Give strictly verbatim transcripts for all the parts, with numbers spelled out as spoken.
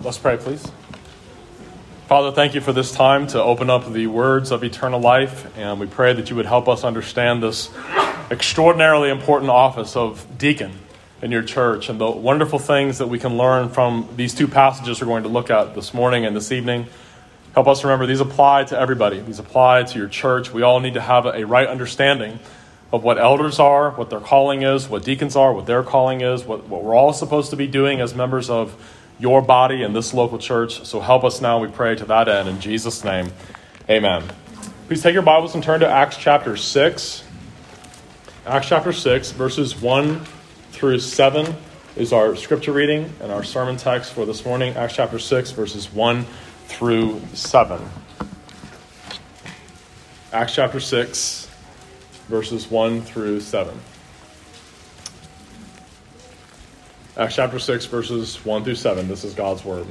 Let's pray, please. Father, thank you for this time to open up the words of eternal life, and we pray that you would help us understand this extraordinarily important office of deacon in your church and the wonderful things that we can learn from these two passages we're going to look at this morning and this evening. Help us remember these apply to everybody. These apply to your church. We all need to have a right understanding of what elders are, what their calling is, what deacons are, what their calling is, what, what we're all supposed to be doing as members of your body and this local church. So help us now, we pray, to that end. In Jesus' name, amen. Please take your Bibles and turn to Acts chapter six. Acts chapter six, verses one through seven is our scripture reading and our sermon text for this morning. Acts chapter six, verses one through seven. Acts chapter six, verses one through seven. Acts chapter six, verses one through seven. This is God's word.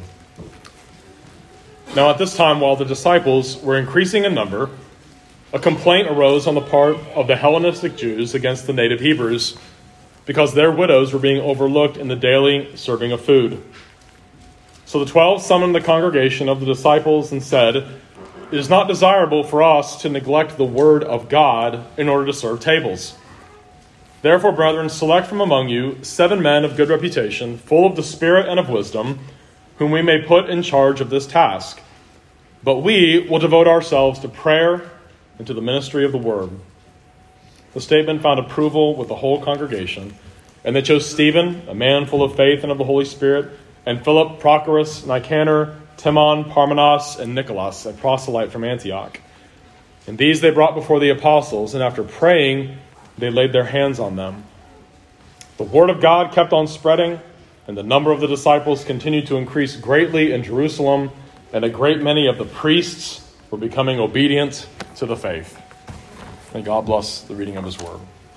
Now at this time, while the disciples were increasing in number, a complaint arose on the part of the Hellenistic Jews against the native Hebrews because their widows were being overlooked in the daily serving of food. So the twelve summoned the congregation of the disciples and said, "It is not desirable for us to neglect the word of God in order to serve tables. Therefore, brethren, select from among you seven men of good reputation, full of the Spirit and of wisdom, whom we may put in charge of this task. But we will devote ourselves to prayer and to the ministry of the word." The statement found approval with the whole congregation, and they chose Stephen, a man full of faith and of the Holy Spirit, and Philip, Prochorus, Nicanor, Timon, Parmenas, and Nicholas, a proselyte from Antioch. And these they brought before the apostles, and after praying, they laid their hands on them. The word of God kept on spreading, and the number of the disciples continued to increase greatly in Jerusalem, and a great many of the priests were becoming obedient to the faith. May God bless the reading of his word.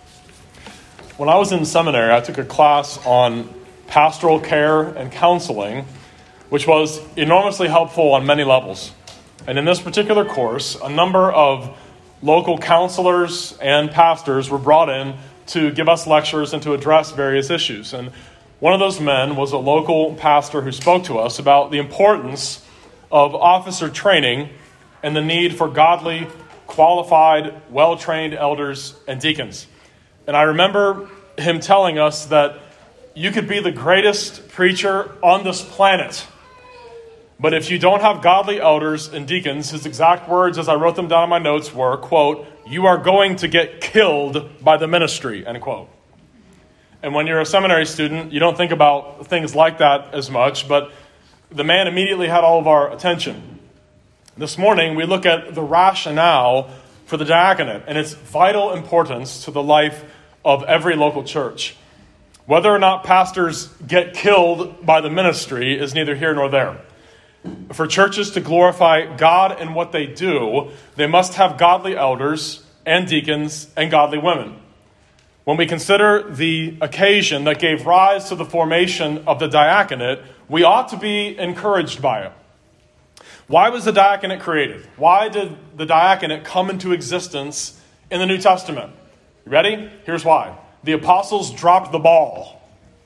When I was in seminary, I took a class on pastoral care and counseling, which was enormously helpful on many levels. And in this particular course, a number of local counselors and pastors were brought in to give us lectures and to address various issues. And one of those men was a local pastor who spoke to us about the importance of officer training and the need for godly, qualified, well-trained elders and deacons. And I remember him telling us that you could be the greatest preacher on this planet, but if you don't have godly elders and deacons, his exact words as I wrote them down in my notes were, quote, "You are going to get killed by the ministry," end quote. And when you're a seminary student, you don't think about things like that as much, but the man immediately had all of our attention. This morning, we look at the rationale for the diaconate and its vital importance to the life of every local church. Whether or not pastors get killed by the ministry is neither here nor there. For churches to glorify God in what they do, they must have godly elders and deacons and godly women. When we consider the occasion that gave rise to the formation of the diaconate, we ought to be encouraged by it. Why was the diaconate created? Why did the diaconate come into existence in the New Testament? You ready? Here's why. The apostles dropped the ball.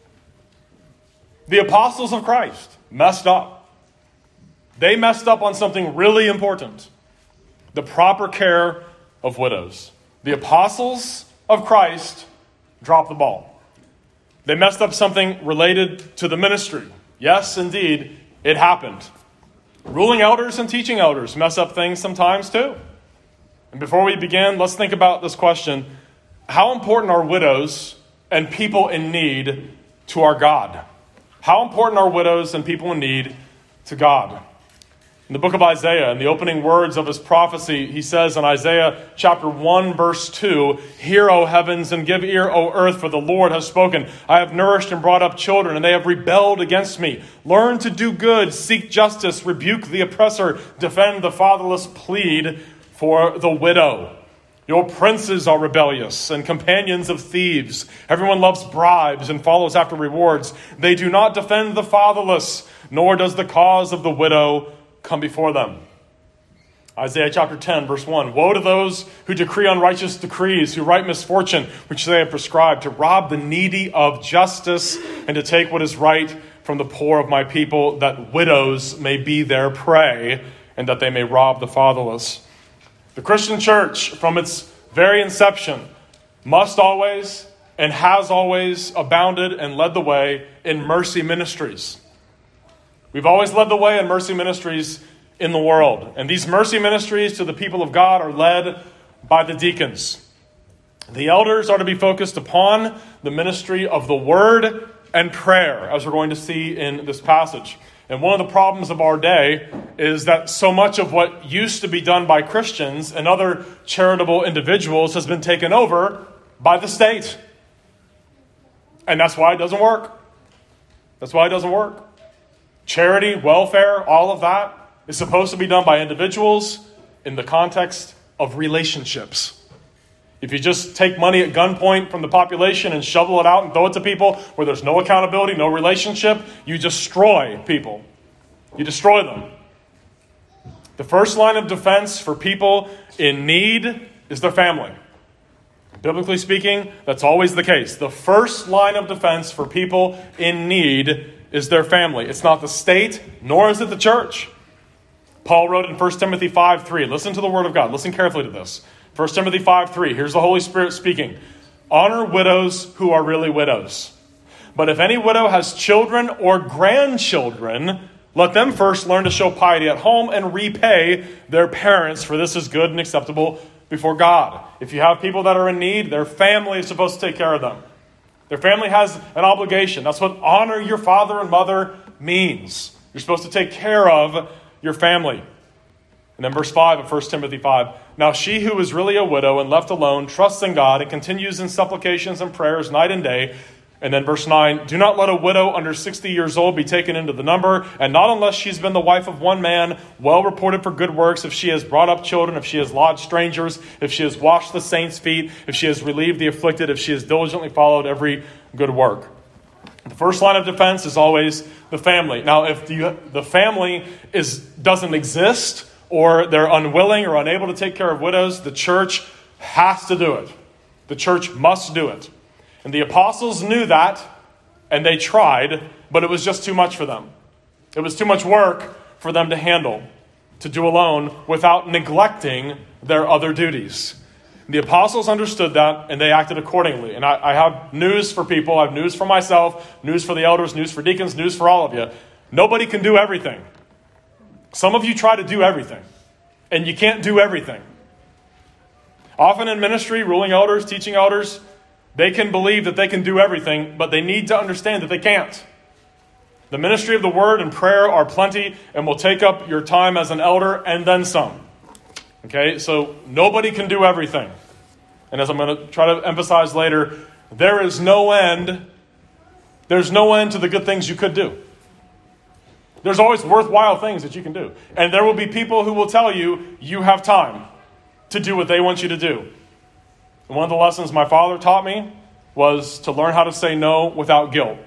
The apostles of Christ messed up. They messed up on something really important: the proper care of widows. The apostles of Christ dropped the ball. They messed up something related to the ministry. Yes, indeed, it happened. Ruling elders and teaching elders mess up things sometimes too. And before we begin, let's think about this question: how important are widows and people in need to our God? How important are widows and people in need to God? In the book of Isaiah, in the opening words of his prophecy, he says in Isaiah chapter one, verse two, "Hear, O heavens, and give ear, O earth, for the Lord has spoken. I have nourished and brought up children, and they have rebelled against me. Learn to do good, seek justice, rebuke the oppressor, defend the fatherless, plead for the widow. Your princes are rebellious and companions of thieves. Everyone loves bribes and follows after rewards. They do not defend the fatherless, nor does the cause of the widow come before them." Isaiah chapter ten, verse one. "Woe to those who decree unrighteous decrees, who write misfortune, which they have prescribed, to rob the needy of justice and to take what is right from the poor of my people, that widows may be their prey, and that they may rob the fatherless. The Christian church, from its very inception, must always and has always abounded and led the way in mercy ministries. We've always led the way in mercy ministries in the world. And these mercy ministries to the people of God are led by the deacons. The elders are to be focused upon the ministry of the word and prayer, as we're going to see in this passage. And one of the problems of our day is that so much of what used to be done by Christians and other charitable individuals has been taken over by the state. And that's why it doesn't work. That's why it doesn't work. Charity, welfare, all of that is supposed to be done by individuals in the context of relationships. If you just take money at gunpoint from the population and shovel it out and throw it to people where there's no accountability, no relationship, you destroy people. You destroy them. The first line of defense for people in need is their family. Biblically speaking, that's always the case. The first line of defense for people in need is their family. It's not the state, nor is it the church. Paul wrote in First Timothy five three. Listen to the word of God. Listen carefully to this. First Timothy five three. Here's the Holy Spirit speaking. Honor widows who are really widows. But if any widow has children or grandchildren, let them first learn to show piety at home and repay their parents, for this is good and acceptable before God. If you have people that are in need, their family is supposed to take care of them. Their family has an obligation. That's what honor your father and mother means. You're supposed to take care of your family. And then verse five of First Timothy five. Now she who is really a widow and left alone trusts in God and continues in supplications and prayers night and day. And then verse nine, do not let a widow under sixty years old be taken into the number, and not unless she's been the wife of one man, well reported for good works, if she has brought up children, if she has lodged strangers, if she has washed the saints' feet, if she has relieved the afflicted, if she has diligently followed every good work. The first line of defense is always the family. Now, if the, the family is doesn't exist, or they're unwilling or unable to take care of widows, the church has to do it. The church must do it. And the apostles knew that, and they tried, but it was just too much for them. It was too much work for them to handle, to do alone, without neglecting their other duties. The apostles understood that, and they acted accordingly. And I, I have news for people. I have news for myself, news for the elders, news for deacons, news for all of you. Nobody can do everything. Some of you try to do everything, and you can't do everything. Often in ministry, ruling elders, teaching elders, they can believe that they can do everything, but they need to understand that they can't. The ministry of the word and prayer are plenty and will take up your time as an elder and then some. Okay, so nobody can do everything. And as I'm going to try to emphasize later, there is no end. There's no end to the good things you could do. There's always worthwhile things that you can do. And there will be people who will tell you, you have time to do what they want you to do. And one of the lessons my father taught me was to learn how to say no without guilt.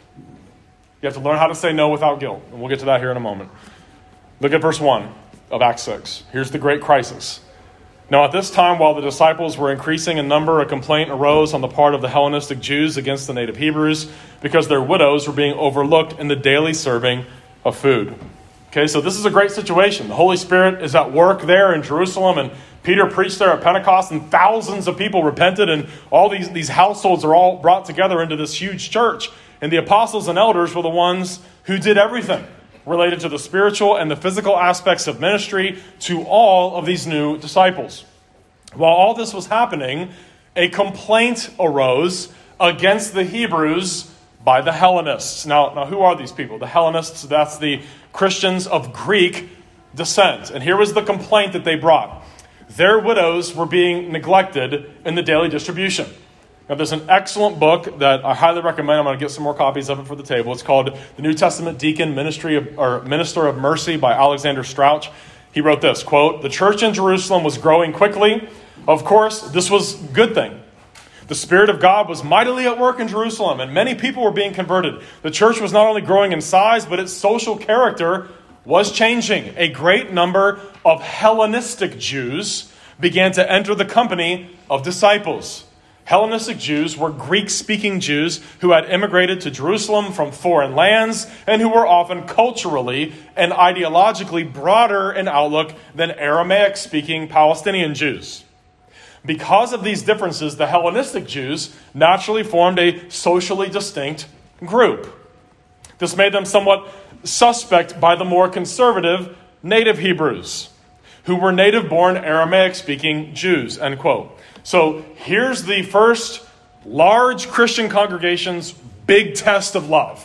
You have to learn how to say no without guilt. And we'll get to that here in a moment. Look at verse one of Acts six. Here's the great crisis. Now at this time, while the disciples were increasing in number, a complaint arose on the part of the Hellenistic Jews against the native Hebrews because their widows were being overlooked in the daily serving of food. Okay, so this is a great situation. The Holy Spirit is at work there in Jerusalem, and Peter preached there at Pentecost, and thousands of people repented, and all these, these households are all brought together into this huge church. And the apostles and elders were the ones who did everything related to the spiritual and the physical aspects of ministry to all of these new disciples. While all this was happening, a complaint arose against the Hebrews by the Hellenists. Now, now, who are these people? The Hellenists, that's the Christians of Greek descent. And here was the complaint that they brought. Their widows were being neglected in the daily distribution. Now, there's an excellent book that I highly recommend. I'm going to get some more copies of it for the table. It's called The New Testament Deacon Ministry of, or Minister of Mercy by Alexander Strauch. He wrote this, quote, "The church in Jerusalem was growing quickly. Of course, this was a good thing. The Spirit of God was mightily at work in Jerusalem, and many people were being converted. The church was not only growing in size, but its social character was changing. A great number of Hellenistic Jews began to enter the company of disciples. Hellenistic Jews were Greek-speaking Jews who had immigrated to Jerusalem from foreign lands and who were often culturally and ideologically broader in outlook than Aramaic-speaking Palestinian Jews. Because of these differences, the Hellenistic Jews naturally formed a socially distinct group. This made them somewhat suspect by the more conservative native Hebrews, who were native-born Aramaic-speaking Jews, end quote. So here's the first large Christian congregation's big test of love.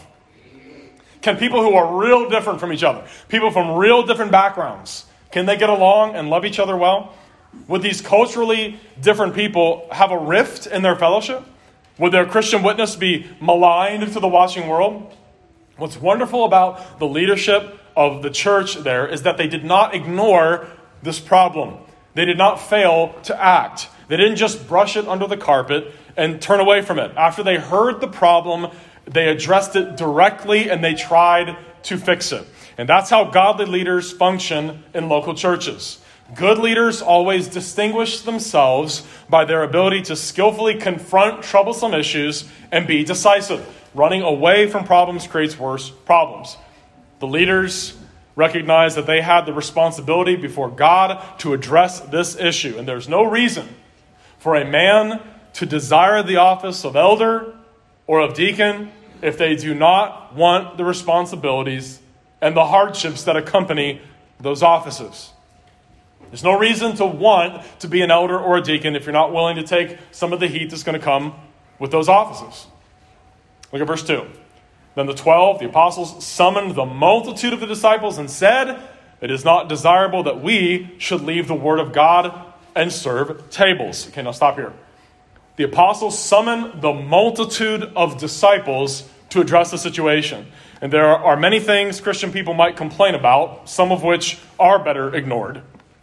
Can people who are real different from each other, people from real different backgrounds, can they get along and love each other well? Would these culturally different people have a rift in their fellowship? Would their Christian witness be maligned to the watching world? What's wonderful about the leadership of the church there is that they did not ignore this problem. They did not fail to act. They didn't just brush it under the carpet and turn away from it. After they heard the problem, they addressed it directly and they tried to fix it. And that's how godly leaders function in local churches. Good leaders always distinguish themselves by their ability to skillfully confront troublesome issues and be decisive. Running away from problems creates worse problems. The leaders recognized that they had the responsibility before God to address this issue. And there's no reason for a man to desire the office of elder or of deacon if they do not want the responsibilities and the hardships that accompany those offices. There's no reason to want to be an elder or a deacon if you're not willing to take some of the heat that's going to come with those offices. Look at verse two. Then the twelve, the apostles, summoned the multitude of the disciples and said, "It is not desirable that we should leave the word of God and serve tables." Okay, now stop here. The apostles summoned the multitude of disciples to address the situation. And there are many things Christian people might complain about, some of which are better ignored.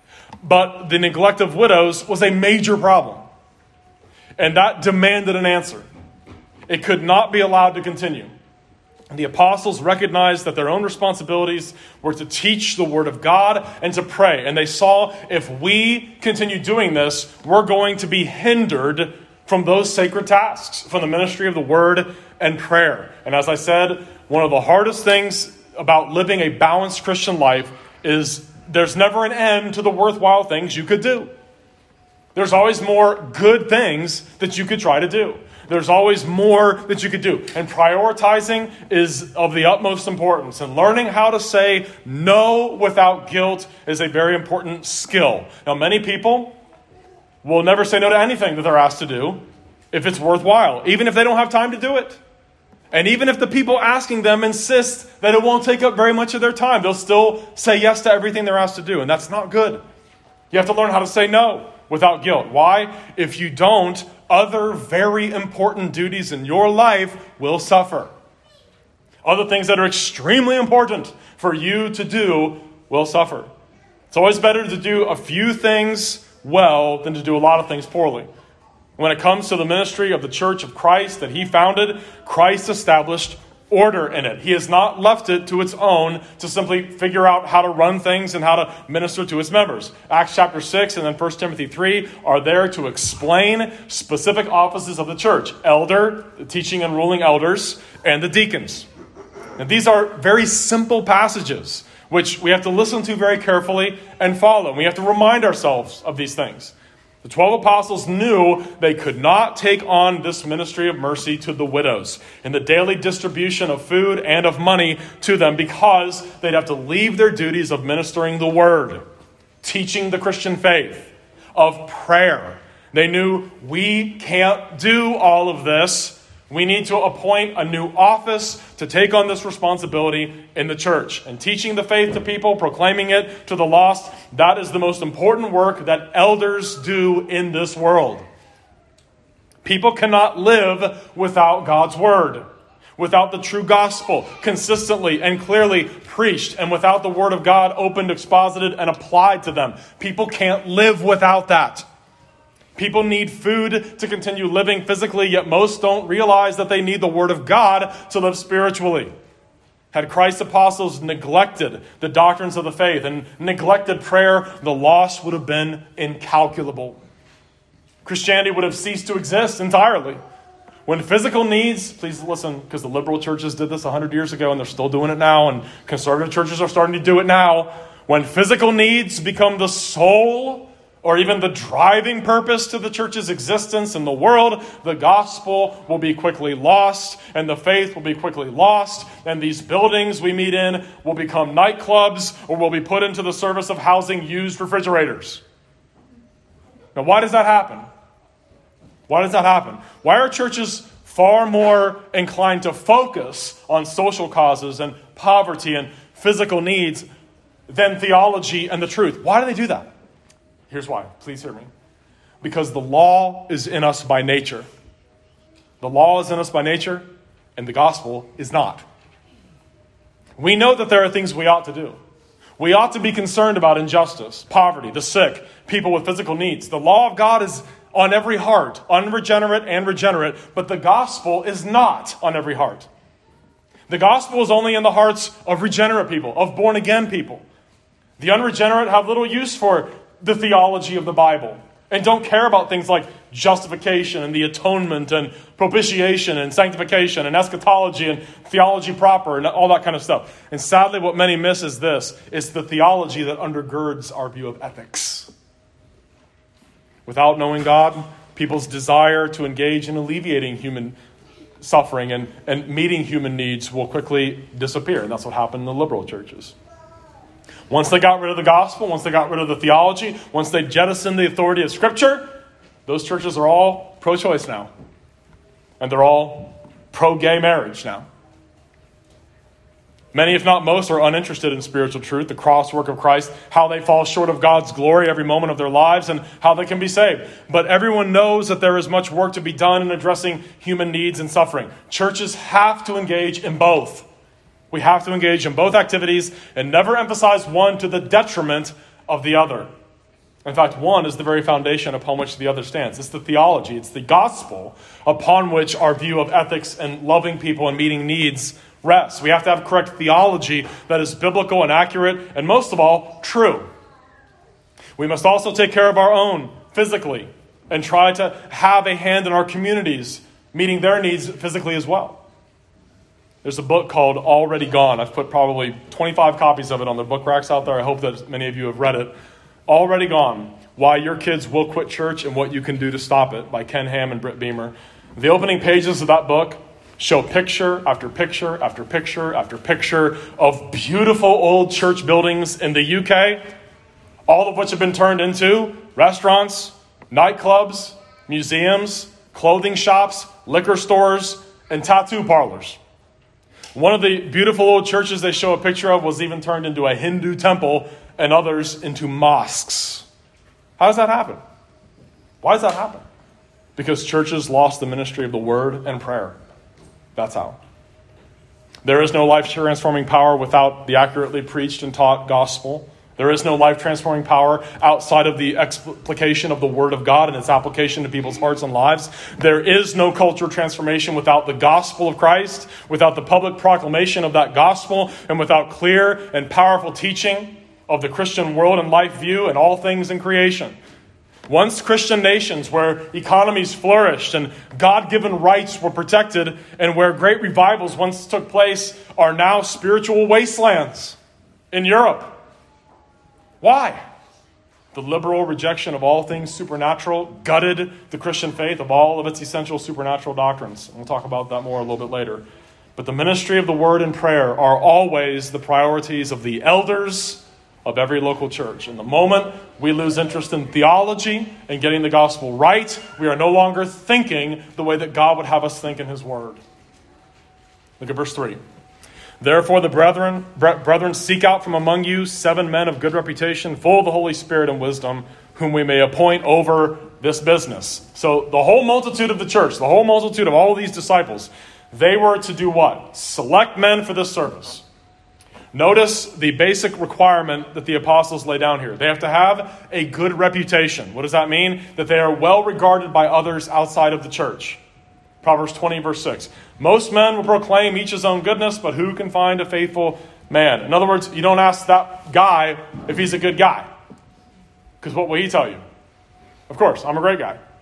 But the neglect of widows was a major problem. And that demanded an answer. It could not be allowed to continue. The apostles recognized that their own responsibilities were to teach the word of God and to pray. And they saw if we continue doing this, we're going to be hindered from those sacred tasks, from the ministry of the word and prayer. And as I said, one of the hardest things about living a balanced Christian life is there's never an end to the worthwhile things you could do. There's always more good things that you could try to do. There's always more that you could do. And prioritizing is of the utmost importance. And learning how to say no without guilt is a very important skill. Now, many people will never say no to anything that they're asked to do if it's worthwhile, even if they don't have time to do it. And even if the people asking them insist that it won't take up very much of their time, they'll still say yes to everything they're asked to do. And that's not good. You have to learn how to say no without guilt. Why? If you don't, other very important duties in your life will suffer. Other things that are extremely important for you to do will suffer. It's always better to do a few things well than to do a lot of things poorly. When it comes to the ministry of the Church of Christ that he founded, Christ established order in it. He has not left it to its own to simply figure out how to run things and how to minister to its members. Acts chapter six and then First Timothy three are there to explain specific offices of the church. Elder, the teaching and ruling elders, and the deacons. And these are very simple passages which we have to listen to very carefully and follow. We have to remind ourselves of these things. The twelve apostles knew they could not take on this ministry of mercy to the widows and the daily distribution of food and of money to them because they'd have to leave their duties of ministering the word, teaching the Christian faith, of prayer. They knew we can't do all of this. We need to appoint a new office to take on this responsibility in the church. And teaching the faith to people, proclaiming it to the lost, that is the most important work that elders do in this world. People cannot live without God's word, without the true gospel consistently and clearly preached, and without the word of God opened, exposited, and applied to them. People can't live without that. People need food to continue living physically, yet most don't realize that they need the word of God to live spiritually. Had Christ's apostles neglected the doctrines of the faith and neglected prayer, the loss would have been incalculable. Christianity would have ceased to exist entirely. When physical needs, please listen, because the liberal churches did this one hundred years ago and they're still doing it now, and conservative churches are starting to do it now. When physical needs become the sole or even the driving purpose to the church's existence in the world, the gospel will be quickly lost, and the faith will be quickly lost, and these buildings we meet in will become nightclubs or will be put into the service of housing used refrigerators. Now, why does that happen? Why does that happen? Why are churches far more inclined to focus on social causes and poverty and physical needs than theology and the truth? Why do they do that? Here's why. Please hear me. Because the law is in us by nature. The law is in us by nature, and the gospel is not. We know that there are things we ought to do. We ought to be concerned about injustice, poverty, the sick, people with physical needs. The law of God is on every heart, unregenerate and regenerate, but the gospel is not on every heart. The gospel is only in the hearts of regenerate people, of born-again people. The unregenerate have little use for the theology of the Bible and don't care about things like justification and the atonement and propitiation and sanctification and eschatology and theology proper and all that kind of stuff. And sadly, what many miss is this, is the theology that undergirds our view of ethics. Without knowing God, people's desire to engage in alleviating human suffering and, and meeting human needs will quickly disappear. And that's what happened in the liberal churches. Once they got rid of the gospel, once they got rid of the theology, once they jettisoned the authority of Scripture, those churches are all pro-choice now. And they're all pro-gay marriage now. Many, if not most, are uninterested in spiritual truth, the cross work of Christ, how they fall short of God's glory every moment of their lives, and how they can be saved. But everyone knows that there is much work to be done in addressing human needs and suffering. Churches have to engage in both. We have to engage in both activities and never emphasize one to the detriment of the other. In fact, one is the very foundation upon which the other stands. It's the theology, it's the gospel upon which our view of ethics and loving people and meeting needs rests. We have to have correct theology that is biblical and accurate, and most of all, true. We must also take care of our own physically and try to have a hand in our communities, meeting their needs physically as well. There's a book called Already Gone. I've put probably twenty-five copies of it on the book racks out there. I hope that many of you have read it. Already Gone, Why Your Kids Will Quit Church and What You Can Do to Stop It by Ken Ham and Britt Beamer. The opening pages of that book show picture after picture after picture after picture of beautiful old church buildings in the U K, all of which have been turned into restaurants, nightclubs, museums, clothing shops, liquor stores, and tattoo parlors. One of the beautiful old churches they show a picture of was even turned into a Hindu temple, and others into mosques. How does that happen? Why does that happen? Because churches lost the ministry of the word and prayer. That's how. There is no life-transforming power without the accurately preached and taught gospel. There is no life-transforming power outside of the explication of the Word of God and its application to people's hearts and lives. There is no cultural transformation without the gospel of Christ, without the public proclamation of that gospel, and without clear and powerful teaching of the Christian world and life view and all things in creation. Once Christian nations where economies flourished and God-given rights were protected and where great revivals once took place are now spiritual wastelands in Europe. Why? The liberal rejection of all things supernatural gutted the Christian faith of all of its essential supernatural doctrines. We'll talk about that more a little bit later. But the ministry of the word and prayer are always the priorities of the elders of every local church. And the moment we lose interest in theology and getting the gospel right, we are no longer thinking the way that God would have us think in his word. Look at verse three. Therefore, the brethren, brethren, seek out from among you seven men of good reputation, full of the Holy Spirit and wisdom, whom we may appoint over this business. So the whole multitude of the church, the whole multitude of all of these disciples, they were to do what? Select men for this service. Notice the basic requirement that the apostles lay down here. They have to have a good reputation. What does that mean? That they are well regarded by others outside of the church. Proverbs twenty, verse six. Most men will proclaim each his own goodness, but who can find a faithful man? In other words, you don't ask that guy if he's a good guy. Because what will he tell you? Of course, I'm a great guy.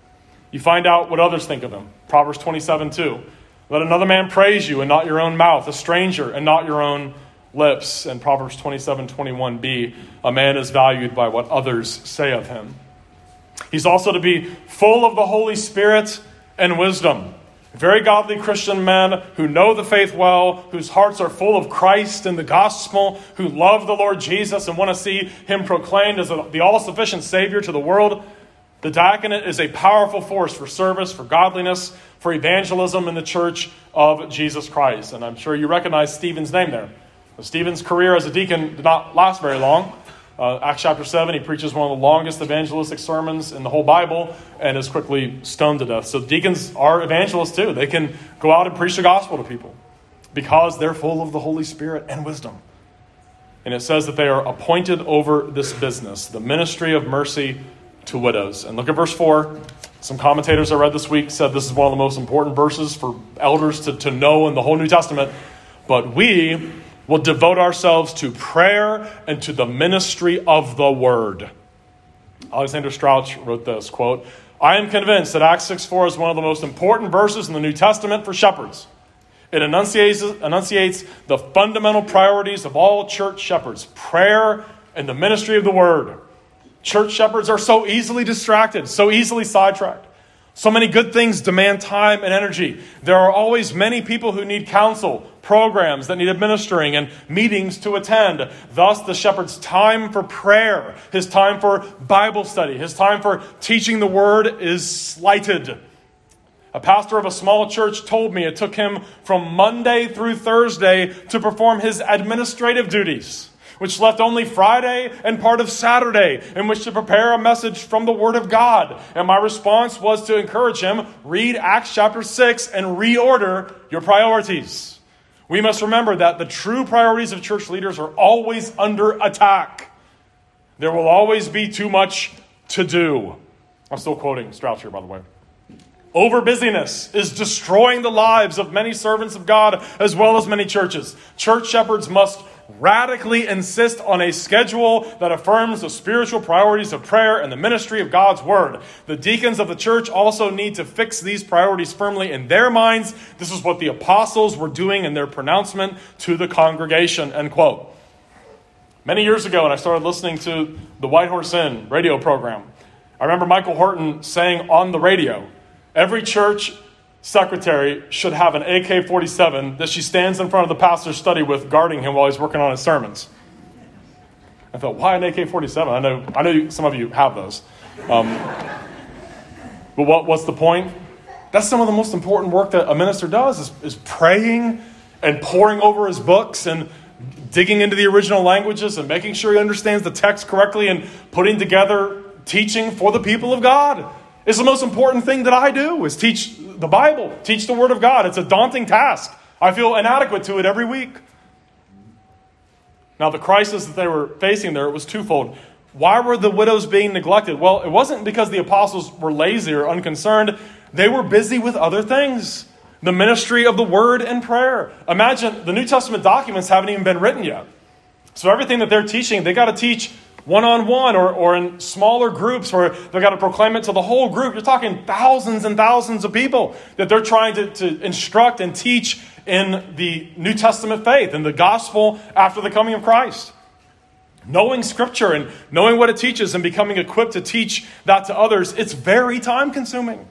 You find out what others think of him. Proverbs twenty-seven two. Let another man praise you and not your own mouth, a stranger and not your own lips. And Proverbs twenty-seven twenty-one b, a man is valued by what others say of him. He's also to be full of the Holy Spirit and wisdom. Very godly Christian men who know the faith well, whose hearts are full of Christ and the gospel, who love the Lord Jesus and want to see him proclaimed as a, the all-sufficient Savior to the world. The diaconate is a powerful force for service, for godliness, for evangelism in the church of Jesus Christ. And I'm sure you recognize Stephen's name there. Stephen's career as a deacon did not last very long. Uh, Acts chapter seven, he preaches one of the longest evangelistic sermons in the whole Bible and is quickly stoned to death. So deacons are evangelists too. They can go out and preach the gospel to people because they're full of the Holy Spirit and wisdom. And it says that they are appointed over this business, the ministry of mercy to widows. And look at verse four. Some commentators I read this week said this is one of the most important verses for elders to, to know in the whole New Testament. But we will devote ourselves to prayer and to the ministry of the word. Alexander Strauch wrote this, quote, I am convinced that Acts six four is one of the most important verses in the New Testament for shepherds. It enunciates, enunciates the fundamental priorities of all church shepherds, prayer and the ministry of the word. Church shepherds are so easily distracted, so easily sidetracked. So many good things demand time and energy. There are always many people who need counsel, programs that need administering, and meetings to attend. Thus, the shepherd's time for prayer, his time for Bible study, his time for teaching the word is slighted. A pastor of a small church told me it took him from Monday through Thursday to perform his administrative duties, which left only Friday and part of Saturday in which to prepare a message from the Word of God. And my response was to encourage him, read Acts chapter six and reorder your priorities. We must remember that the true priorities of church leaders are always under attack. There will always be too much to do. I'm still quoting Strauss here, by the way. Over busyness is destroying the lives of many servants of God as well as many churches. Church shepherds must radically insist on a schedule that affirms the spiritual priorities of prayer and the ministry of God's word. The deacons of the church also need to fix these priorities firmly in their minds. This is what the apostles were doing in their pronouncement to the congregation, end quote. Many years ago, when I started listening to the White Horse Inn radio program, I remember Michael Horton saying on the radio, every church secretary should have an A K forty-seven that she stands in front of the pastor's study with, guarding him while he's working on his sermons. I thought, why an A K forty-seven? I know I know you, some of you have those. Um, but what, what's the point? That's some of the most important work that a minister does, is, is praying and poring over his books and digging into the original languages and making sure he understands the text correctly and putting together teaching for the people of God. It's the most important thing that I do, is teach the Bible, teach the Word of God. It's a daunting task. I feel inadequate to it every week. Now, the crisis that they were facing there, it was twofold. Why were the widows being neglected? Well, it wasn't because the apostles were lazy or unconcerned. They were busy with other things. The ministry of the Word and prayer. Imagine, the New Testament documents haven't even been written yet. So everything that they're teaching, they got to teach one-on-one or, or in smaller groups where they've got to proclaim it to the whole group. You're talking thousands and thousands of people that they're trying to, to instruct and teach in the New Testament faith and the gospel after the coming of Christ. Knowing Scripture and knowing what it teaches and becoming equipped to teach that to others, it's very time-consuming.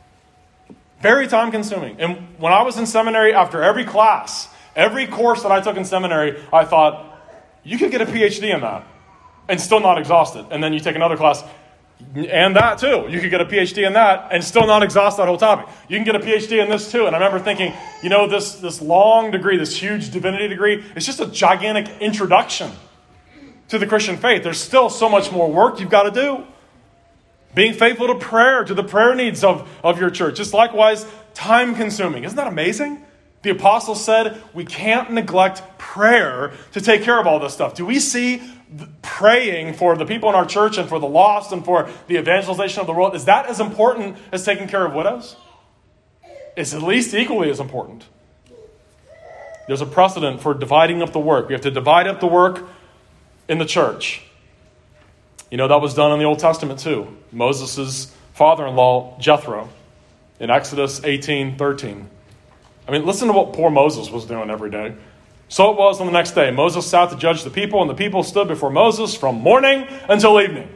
Very time-consuming. And when I was in seminary, after every class, every course that I took in seminary, I thought, you could get a P H D in that and still not exhausted. And then you take another class, and that too. You could get a P H D in that and still not exhaust that whole topic. You can get a P H D in this too. And I remember thinking, you know, this, this long degree, this huge divinity degree, it's just a gigantic introduction to the Christian faith. There's still so much more work you've got to do. Being faithful to prayer, to the prayer needs of, of your church. It's likewise time-consuming. Isn't that amazing? The apostles said we can't neglect prayer to take care of all this stuff. Do we see praying for the people in our church and for the lost and for the evangelization of the world, is that as important as taking care of widows? It's at least equally as important. There's a precedent for dividing up the work. We have to divide up the work in the church. You know, that was done in the Old Testament too. Moses' father-in-law, Jethro, in Exodus eighteen thirteen. I mean, listen to what poor Moses was doing every day. So it was on the next day. Moses sat to judge the people, and the people stood before Moses from morning until evening.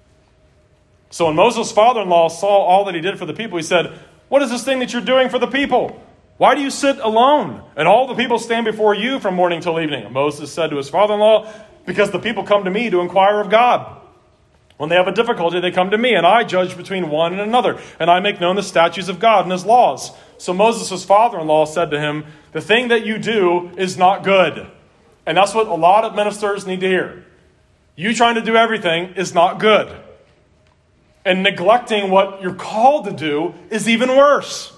So when Moses' father-in-law saw all that he did for the people, he said, "What is this thing that you're doing for the people? Why do you sit alone? And all the people stand before you from morning till evening." And Moses said to his father-in-law, "Because the people come to me to inquire of God. When they have a difficulty, they come to me, and I judge between one and another, and I make known the statutes of God and his laws." So Moses' father-in-law said to him, "The thing that you do is not good." And that's what a lot of ministers need to hear. You trying to do everything is not good. And neglecting what you're called to do is even worse.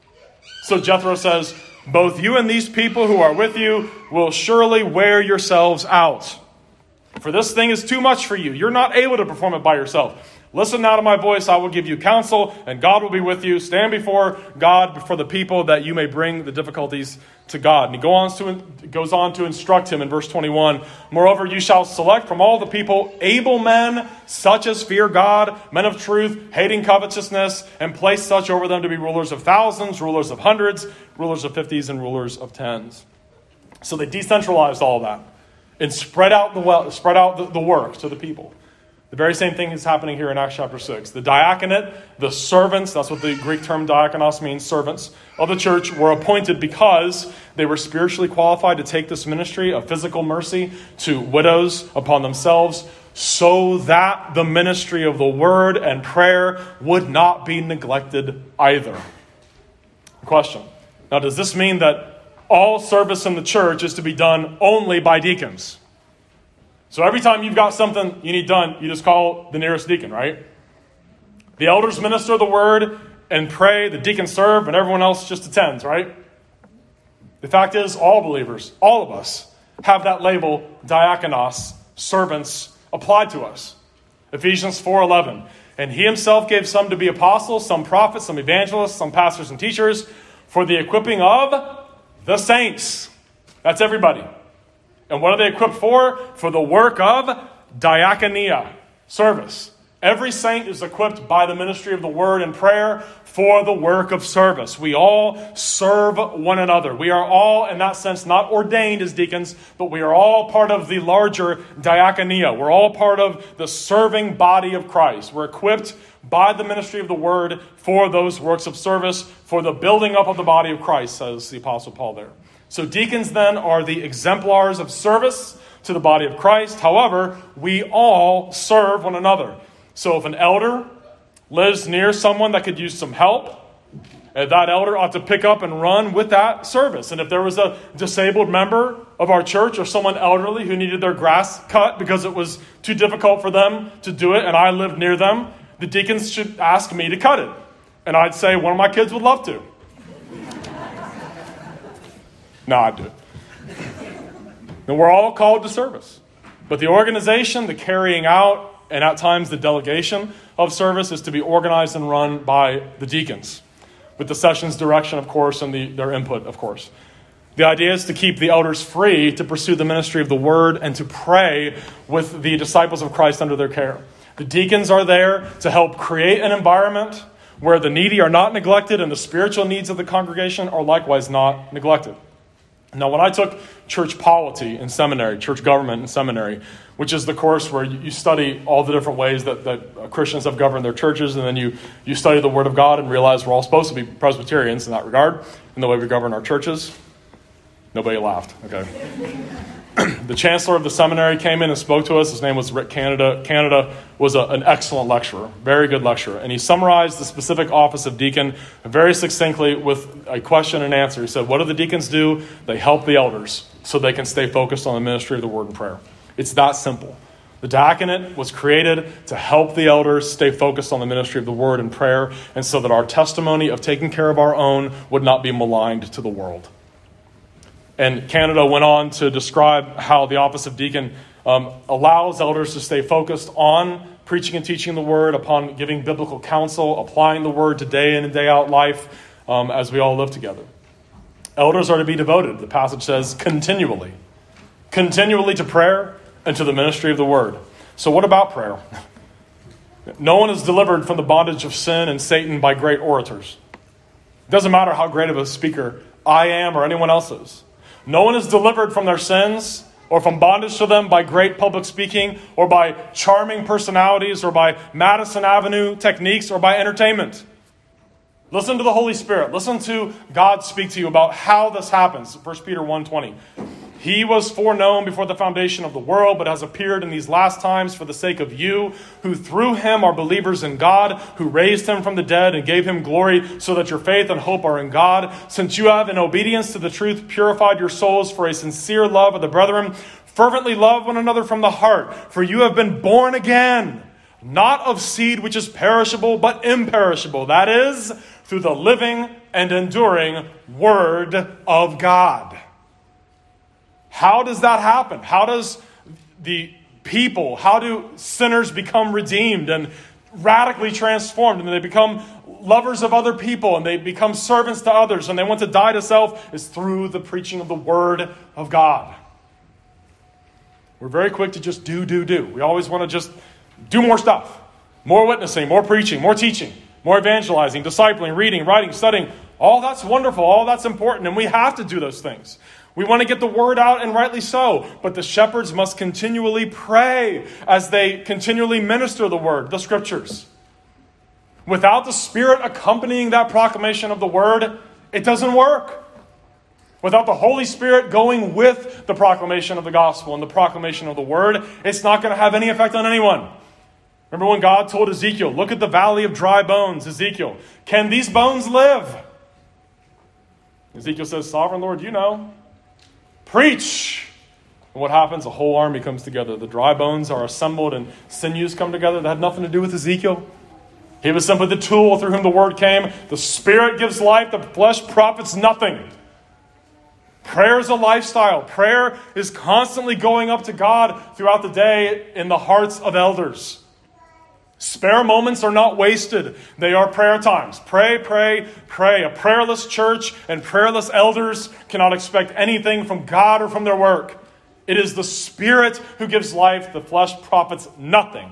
So Jethro says, "Both you and these people who are with you will surely wear yourselves out. For this thing is too much for you. You're not able to perform it by yourself. Listen now to my voice. I will give you counsel, and God will be with you. Stand before God, before the people, that you may bring the difficulties to God." And he goes on to, goes on to instruct him in verse twenty-one. "Moreover, you shall select from all the people able men, such as fear God, men of truth, hating covetousness, and place such over them to be rulers of thousands, rulers of hundreds, rulers of fifties, and rulers of tens." So they decentralized all that and spread out the well, spread out the, the work to the people. The very same thing is happening here in Acts chapter six. The diaconate, the servants, that's what the Greek term diakonos means, servants of the church, were appointed because they were spiritually qualified to take this ministry of physical mercy to widows upon themselves, so that the ministry of the word and prayer would not be neglected either. Question. Now, does this mean that all service in the church is to be done only by deacons? So every time you've got something you need done, you just call the nearest deacon, right? The elders minister the word and pray, the deacons serve, and everyone else just attends, right? The fact is, all believers, all of us, have that label, diakonos, servants, applied to us. Ephesians four eleven. "And he himself gave some to be apostles, some prophets, some evangelists, some pastors and teachers, for the equipping of the saints." That's everybody. And what are they equipped for? For the work of diakonia, service. Every saint is equipped by the ministry of the word and prayer for the work of service. We all serve one another. We are all, in that sense, not ordained as deacons, but we are all part of the larger diakonia. We're all part of the serving body of Christ. We're equipped by the ministry of the word for those works of service, for the building up of the body of Christ, says the Apostle Paul there. So deacons then are the exemplars of service to the body of Christ. However, we all serve one another. So if an elder lives near someone that could use some help, that elder ought to pick up and run with that service. And if there was a disabled member of our church or someone elderly who needed their grass cut because it was too difficult for them to do it and I lived near them, the deacons should ask me to cut it. And I'd say one of my kids would love to. No, I'd do it. And we're all called to service. But the organization, the carrying out, and at times the delegation of service is to be organized and run by the deacons, with the session's direction, of course, and the, their input, of course. The idea is to keep the elders free to pursue the ministry of the word and to pray with the disciples of Christ under their care. The deacons are there to help create an environment where the needy are not neglected and the spiritual needs of the congregation are likewise not neglected. Now, when I took church polity in seminary, church government in seminary, which is the course where you study all the different ways that, that Christians have governed their churches, and then you, you study the Word of God and realize we're all supposed to be Presbyterians in that regard, in the way we govern our churches. Nobody laughed. Okay. The chancellor of the seminary came in and spoke to us. His name was Rick Canada. Canada was a, an excellent lecturer, very good lecturer. And he summarized the specific office of deacon very succinctly with a question and answer. He said, what do the deacons do? They help the elders so they can stay focused on the ministry of the word and prayer. It's that simple. The diaconate was created to help the elders stay focused on the ministry of the word and prayer, and so that our testimony of taking care of our own would not be maligned to the world. And Canada went on to describe how the office of deacon um, allows elders to stay focused on preaching and teaching the word, upon giving biblical counsel, applying the word to day in and day out life um, as we all live together. Elders are to be devoted, the passage says, continually. Continually to prayer and to the ministry of the word. So what about prayer? No one is delivered from the bondage of sin and Satan by great orators. It doesn't matter how great of a speaker I am or anyone else is. No one is delivered from their sins or from bondage to them by great public speaking or by charming personalities or by Madison Avenue techniques or by entertainment. Listen to the Holy Spirit. Listen to God speak to you about how this happens. First Peter one twenty. He was foreknown before the foundation of the world, but has appeared in these last times for the sake of you, who through him are believers in God, who raised him from the dead and gave him glory, so that your faith and hope are in God. Since you have, in obedience to the truth, purified your souls for a sincere love of the brethren, fervently love one another from the heart. For you have been born again, not of seed which is perishable, but imperishable. That is, through the living and enduring Word of God. How does that happen? How does the people, how do sinners become redeemed and radically transformed, and they become lovers of other people, and they become servants to others, and they want to die to self? Is through the preaching of the Word of God. We're very quick to just do, do, do. We always want to just do more stuff. More witnessing, more preaching, more teaching, more evangelizing, discipling, reading, writing, studying. All that's wonderful. All that's important. And we have to do those things. We want to get the word out, and rightly so. But the shepherds must continually pray as they continually minister the word, the scriptures. Without the Spirit accompanying that proclamation of the word, it doesn't work. Without the Holy Spirit going with the proclamation of the gospel and the proclamation of the word, it's not going to have any effect on anyone. Remember when God told Ezekiel, look at the valley of dry bones, Ezekiel, can these bones live? Ezekiel says, Sovereign Lord, you know. Preach! And what happens? A whole army comes together. The dry bones are assembled and sinews come together. That had nothing to do with Ezekiel. He was simply the tool through whom the word came. The Spirit gives life. The flesh profits nothing. Prayer is a lifestyle. Prayer is constantly going up to God throughout the day in the hearts of elders. Spare moments are not wasted. They are prayer times. Pray, pray, pray. A prayerless church and prayerless elders cannot expect anything from God or from their work. It is the Spirit who gives life. The flesh profits nothing.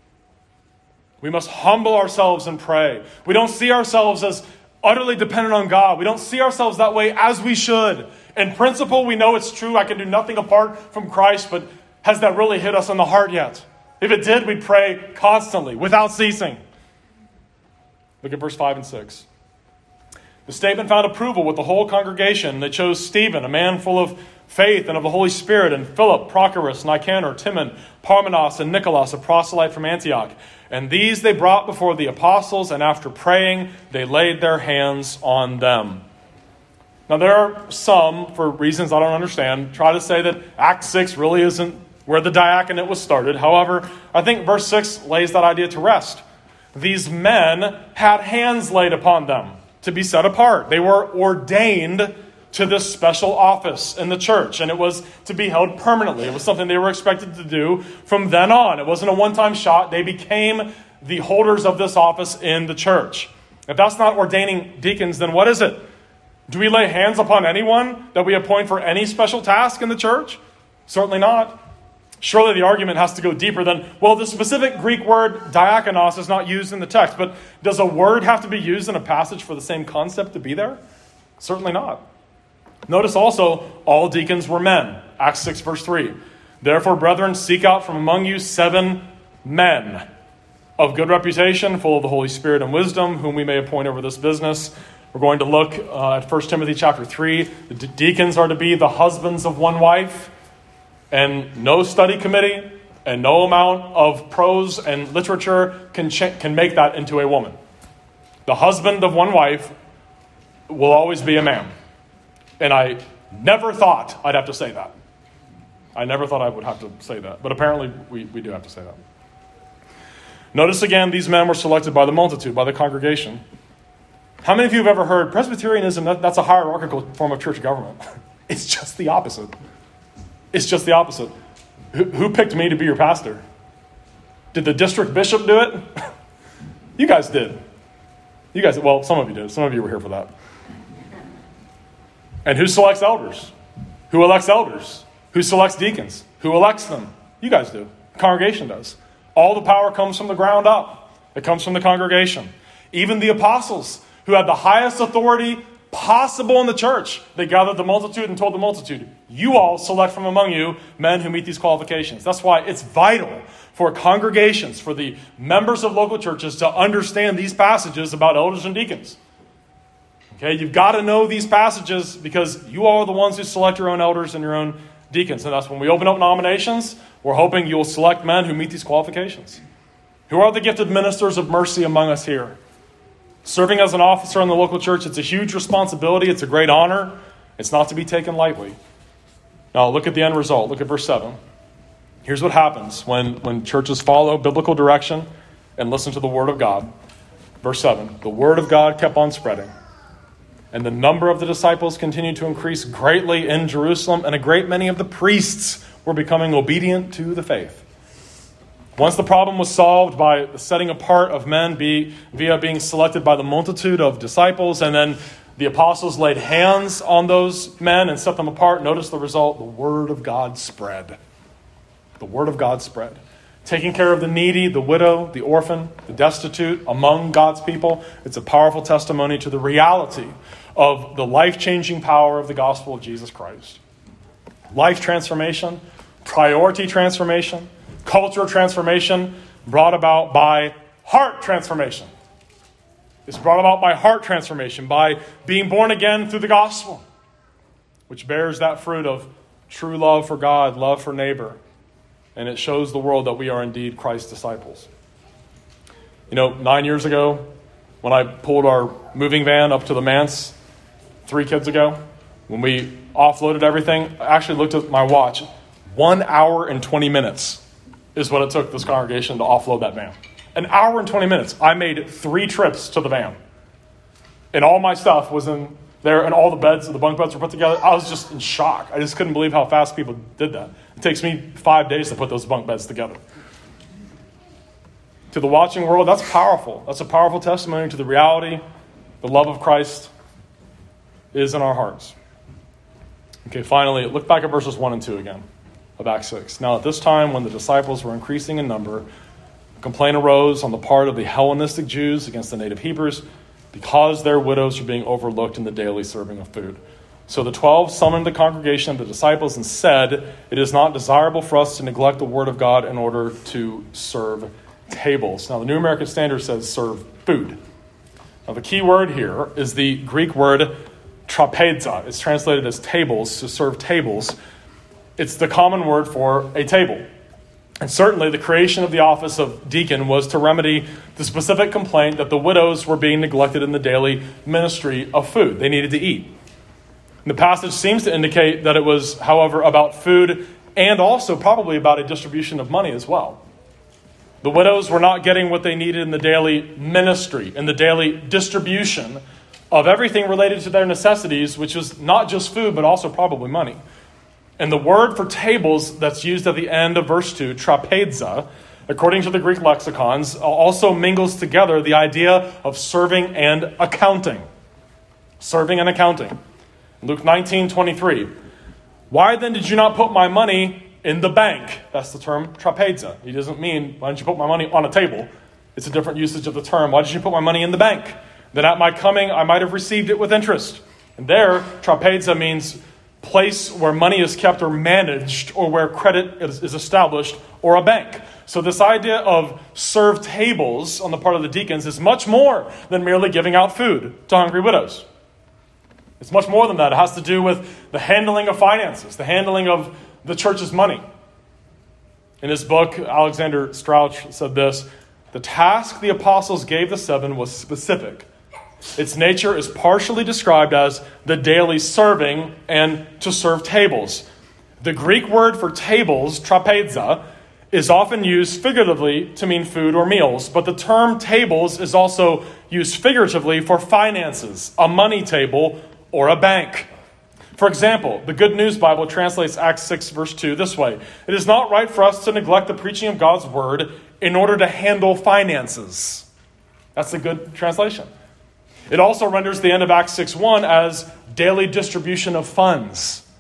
We must humble ourselves and pray. We don't see ourselves as utterly dependent on God. We don't see ourselves that way as we should. In principle, we know it's true. I can do nothing apart from Christ, but has that really hit us in the heart yet? If it did, we'd pray constantly, without ceasing. Look at verse five and six. The statement found approval with the whole congregation. They chose Stephen, a man full of faith and of the Holy Spirit, and Philip, Prochorus, Nicanor, Timon, Parmenas, and Nicholas, a proselyte from Antioch. And these they brought before the apostles, and after praying, they laid their hands on them. Now there are some, for reasons I don't understand, try to say that Acts six really isn't where the diaconate was started. However, I think verse six lays that idea to rest. These men had hands laid upon them to be set apart. They were ordained to this special office in the church, and it was to be held permanently. It was something they were expected to do from then on. It wasn't a one-time shot. They became the holders of this office in the church. If that's not ordaining deacons, then what is it? Do we lay hands upon anyone that we appoint for any special task in the church? Certainly not. Surely the argument has to go deeper than, well, the specific Greek word diakonos is not used in the text, but does a word have to be used in a passage for the same concept to be there? Certainly not. Notice also, all deacons were men. Acts six, verse three. Therefore, brethren, seek out from among you seven men of good reputation, full of the Holy Spirit and wisdom, whom we may appoint over this business. We're going to look uh, at First Timothy chapter three. The de- deacons are to be the husbands of one wife. And no study committee and no amount of prose and literature can ch- can make that into a woman. The husband of one wife will always be a man. And I never thought I'd have to say that. I never thought I would have to say that. But apparently we, we do have to say that. Notice again, these men were selected by the multitude, by the congregation. How many of you have ever heard Presbyterianism, that, that's a hierarchical form of church government? It's just the opposite. It's just the opposite. Who, who picked me to be your pastor? Did the district bishop do it? You guys did. You guys, well, some of you did. Some of you were here for that. And who selects elders? Who elects elders? Who selects deacons? Who elects them? You guys do. The congregation does. All the power comes from the ground up. It comes from the congregation. Even the apostles, who had the highest authority possible in the church, they gathered the multitude and told the multitude, you all select from among you men who meet these qualifications. That's why it's vital for congregations, for the members of local churches to understand these passages about elders and deacons. Okay, you've got to know these passages because you all are the ones who select your own elders and your own deacons. And that's when we open up nominations, we're hoping you'll select men who meet these qualifications. Who are the gifted ministers of mercy among us here? Serving as an officer in the local church, it's a huge responsibility. It's a great honor. It's not to be taken lightly. Now, look at the end result. Look at verse seven. Here's what happens when, when churches follow biblical direction and listen to the word of God. Verse seven, the word of God kept on spreading, and the number of the disciples continued to increase greatly in Jerusalem, and a great many of the priests were becoming obedient to the faith. Once the problem was solved by the setting apart of men be, via being selected by the multitude of disciples, and then the apostles laid hands on those men and set them apart, notice the result, the word of God spread. The word of God spread. Taking care of the needy, the widow, the orphan, the destitute among God's people. It's a powerful testimony to the reality of the life-changing power of the gospel of Jesus Christ. Life transformation, priority transformation, cultural transformation brought about by heart transformation. It's brought about by heart transformation, by being born again through the gospel, which bears that fruit of true love for God, love for neighbor, and it shows the world that we are indeed Christ's disciples. You know, nine years ago, when I pulled our moving van up to the manse, three kids ago, when we offloaded everything, I actually looked at my watch. One hour and twenty minutes is what it took this congregation to offload that van. An hour and twenty minutes. I made three trips to the van. And all my stuff was in there, and all the beds, the bunk beds were put together. I was just in shock. I just couldn't believe how fast people did that. It takes me five days to put those bunk beds together. To the watching world, that's powerful. That's a powerful testimony to the reality, the love of Christ is in our hearts. Okay, finally, look back at verses one and two again of Acts six. Now, at this time, when the disciples were increasing in number, a complaint arose on the part of the Hellenistic Jews against the native Hebrews because their widows were being overlooked in the daily serving of food. So the twelve summoned the congregation of the disciples and said, it is not desirable for us to neglect the word of God in order to serve tables. Now, the New American Standard says serve food. Now, the key word here is the Greek word trapeza. It's translated as tables, to serve tables. It's the common word for a table. And certainly the creation of the office of deacon was to remedy the specific complaint that the widows were being neglected in the daily ministry of food. They needed to eat. And the passage seems to indicate that it was, however, about food and also probably about a distribution of money as well. The widows were not getting what they needed in the daily ministry, in the daily distribution of everything related to their necessities, which was not just food, but also probably money. And the word for tables that's used at the end of verse two, trapeza, according to the Greek lexicons, also mingles together the idea of serving and accounting. Serving and accounting. Luke nineteen twenty-three. Why then did you not put my money in the bank? That's the term trapeza. He doesn't mean, why didn't you put my money on a table? It's a different usage of the term. Why did you put my money in the bank? Then at my coming, I might have received it with interest. And there, trapeza means place where money is kept or managed, or where credit is, is established, or a bank. So this idea of serve tables on the part of the deacons is much more than merely giving out food to hungry widows. It's much more than that. It has to do with the handling of finances, the handling of the church's money. In his book, Alexander Strauch said this, the task the apostles gave the seven was specific. Its nature is partially described as the daily serving and to serve tables. The Greek word for tables, trapeza, is often used figuratively to mean food or meals, but the term tables is also used figuratively for finances, a money table, or a bank. For example, the Good News Bible translates Acts six verse two this way. It is not right for us to neglect the preaching of God's word in order to handle finances. That's a good translation. It also renders the end of Acts six one as daily distribution of funds.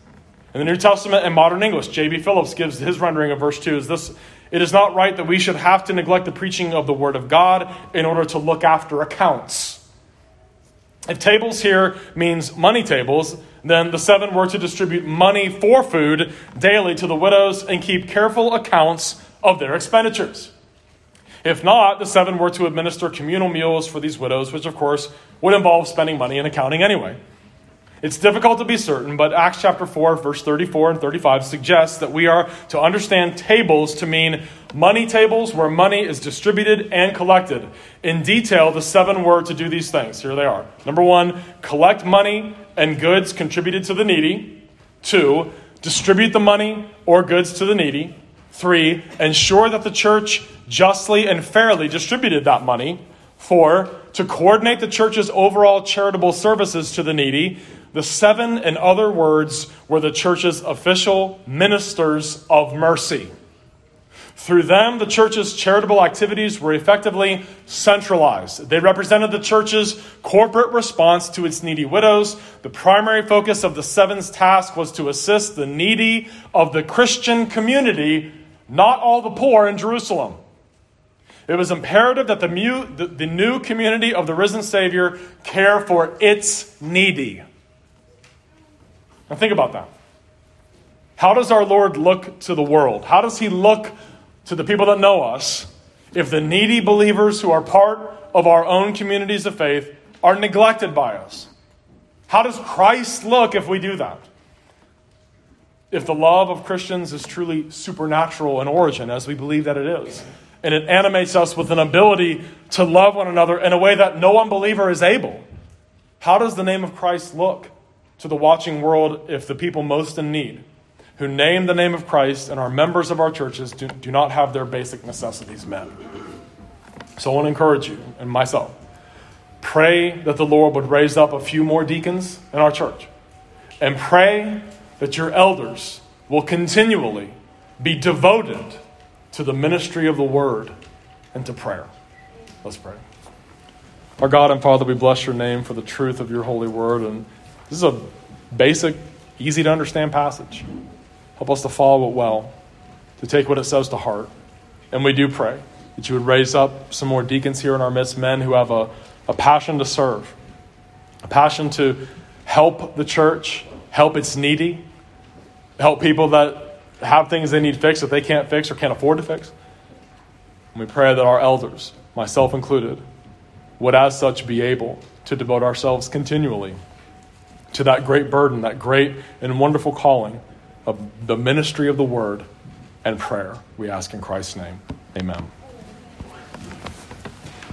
In the New Testament and modern English, J B Phillips gives his rendering of verse two as this: "It is not right that we should have to neglect the preaching of the word of God in order to look after accounts." If tables here means money tables, then the seven were to distribute money for food daily to the widows and keep careful accounts of their expenditures. If not, the seven were to administer communal meals for these widows, which of course would involve spending money and accounting anyway. It's difficult to be certain, but Acts chapter four, verse thirty-four and thirty-five suggests that we are to understand tables to mean money tables where money is distributed and collected. In detail, the seven were to do these things. Here they are. Number one, collect money and goods contributed to the needy. Two, distribute the money or goods to the needy. Three, ensure that the church justly and fairly distributed that money. Four, to coordinate the church's overall charitable services to the needy. The seven, in other words, were the church's official ministers of mercy. Through them, the church's charitable activities were effectively centralized. They represented the church's corporate response to its needy widows. The primary focus of the seven's task was to assist the needy of the Christian community, not all the poor in Jerusalem. It was imperative that the, mu- the, the new community of the risen Savior care for its needy. Now think about that. How does our Lord look to the world? How does he look to the people that know us if the needy believers who are part of our own communities of faith are neglected by us? How does Christ look if we do that? If the love of Christians is truly supernatural in origin, as we believe that it is, and it animates us with an ability to love one another in a way that no unbeliever is able, how does the name of Christ look to the watching world if the people most in need, who name the name of Christ and are members of our churches, do, do not have their basic necessities met? So I want to encourage you and myself. Pray that the Lord would raise up a few more deacons in our church. And pray that your elders will continually be devoted to the ministry of the word and to prayer. Let's pray. Our God and Father, we bless your name for the truth of your holy word. And this is a basic, easy to understand passage. Help us to follow it well, to take what it says to heart. And we do pray that you would raise up some more deacons here in our midst, men who have a, a passion to serve, a passion to help the church, help its needy, help people that have things they need fixed that they can't fix or can't afford to fix. And we pray that our elders, myself included, would as such be able to devote ourselves continually to that great burden, that great and wonderful calling of the ministry of the word and prayer. We ask in Christ's name. Amen.